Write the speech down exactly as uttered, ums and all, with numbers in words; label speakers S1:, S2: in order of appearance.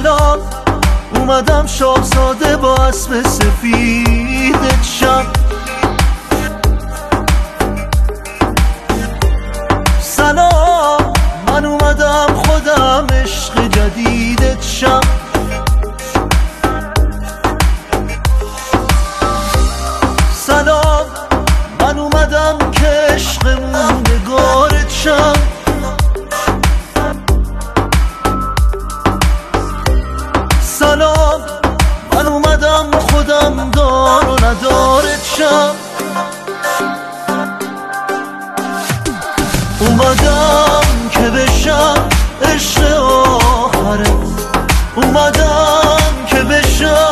S1: سلام، اومدم شاهزاده با اسب سفیدت شم. سلام، من اومدم خودم عشق جدیدت شم. سلام، من اومدم که عشق موندگارت شم. سلام، من اومدم خودم دار و ندارت شم. اومدم که بشم عشق آخرت، اومدم که بشم